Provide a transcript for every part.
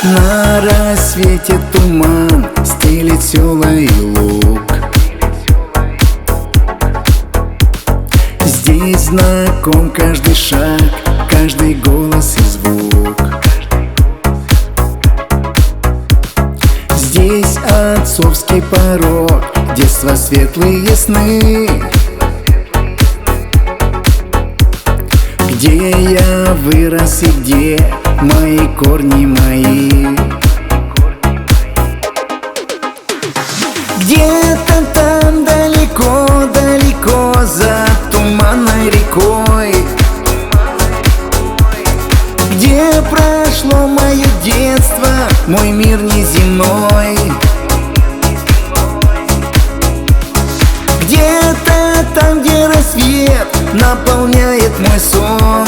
На рассвете туман стелит села и луг. Здесь знаком каждый шаг, каждый голос и звук. Здесь отцовский порог, детства светлые сны. Где я вырос и где мои корни мои. Где-то там далеко-далеко за туманной рекой, где прошло мое детство, мой мир неземной. Где-то там, где рассвет наполняет мой сон,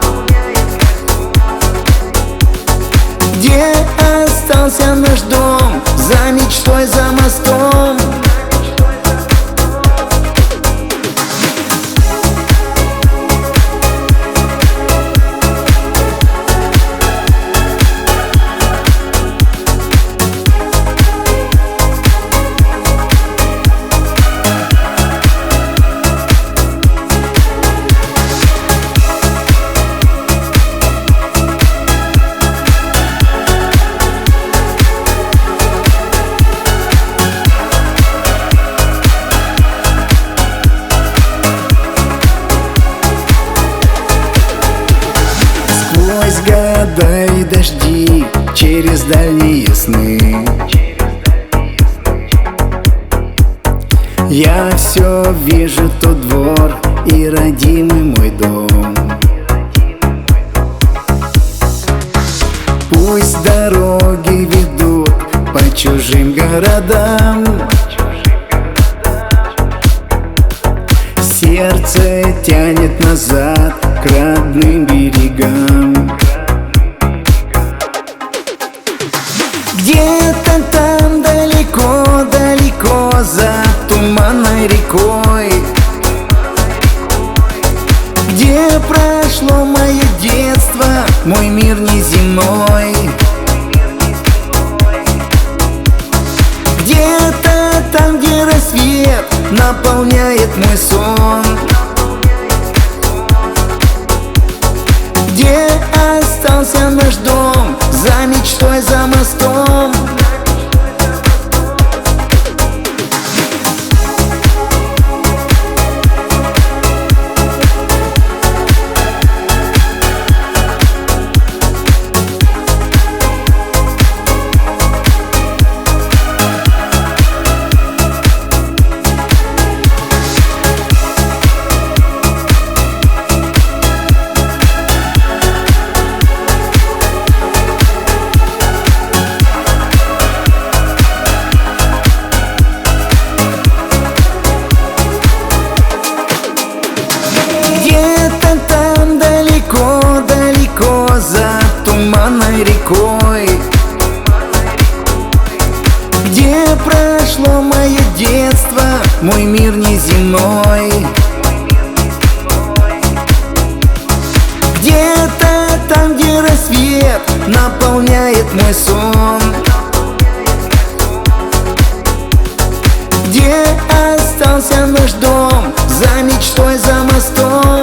где остался наш дом, за мечтой, за мостом. Сквозь года и дожди, через дальние сны, я все вижу тот двор и родимый мой дом. Пусть дороги ведут по чужим городам, сердце тянет назад к родным берегам. Где-то там далеко-далеко за туманной рекой, где прошло мое детство, мой мир неземной. Где-то там, где рассвет наполняет мой сон, где остался наш дом, за мечтой, за мостом. За туманной рекой, где прошло мое детство, мой мир неземной. Где-то там, где рассвет наполняет мой сон, где остался наш дом, за мечтой, за мостом.